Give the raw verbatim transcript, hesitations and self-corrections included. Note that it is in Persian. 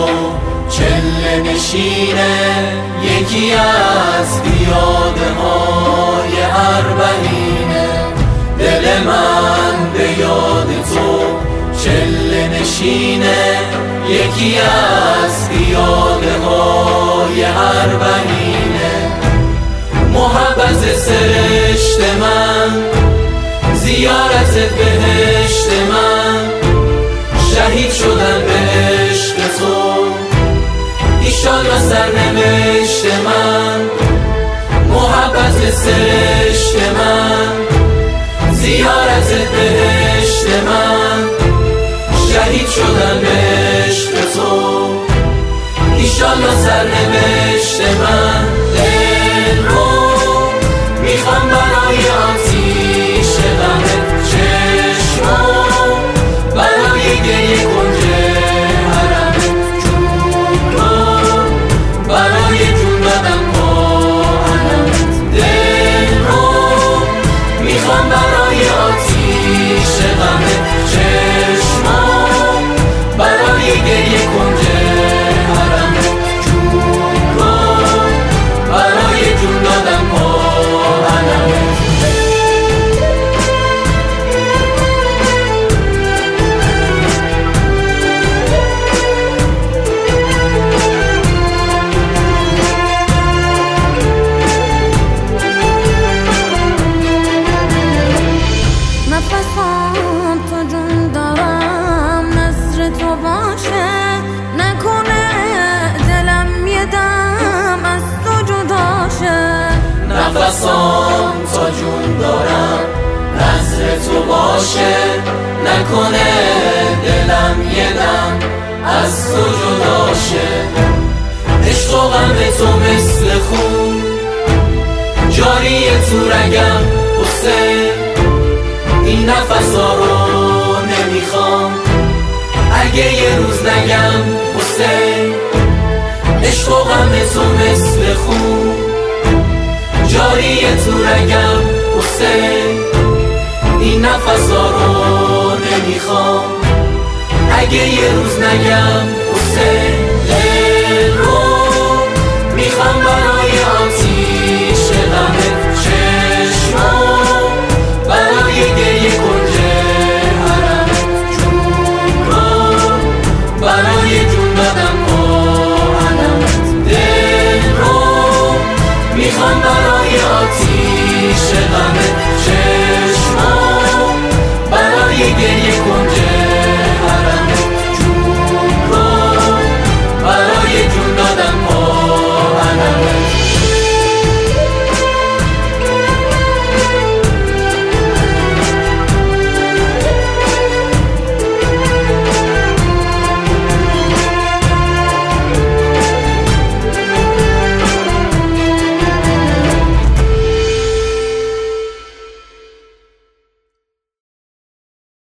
تو چله نشینه، یکی از پیاده های اربعینه. دل من به یاد تو چله نشینه، یکی از پیاده های اربعینه. محبت سرشت من، زیارت بهشت من، شهید شدن به عشق تو، ایشالله سرنوشت من. محبت سرشت من، زیارت بهشت من، شهید شدن به عشق تو، ایشالله سرنوشت من. دل رو میخوام برای آتیش غمت، چشمو برای گریه کنج حرمت، جون رو برای جون دادن با علمت. دل رو میخوام برای آتیش غمت، چشمو برای گریه کنج حرمت، جون رو برای جون دادن با علمت. نفسام تو جون دارم، نظر تو باشه نکنه دلم یه دم از تو جداشه. نفسام تا جون دارم، نظر تو باشه نکنه دلم یه دم از تو جداشه. عشق و غم تو مثل خون جاری تو رگم حسین، این نفسا رو نمیخوام اگه یه روز نگم حسین. عشق و غم تو مثل خون جاری تو رگم حسین، این نفسا رو نمیخوام اگه یه روز نگم حسین. دل رو میخوام برای آتیش غمت، چشمو برای گریه کنج حرمت، جون رو برای جون دادن با علمت. دل رو میخوام برای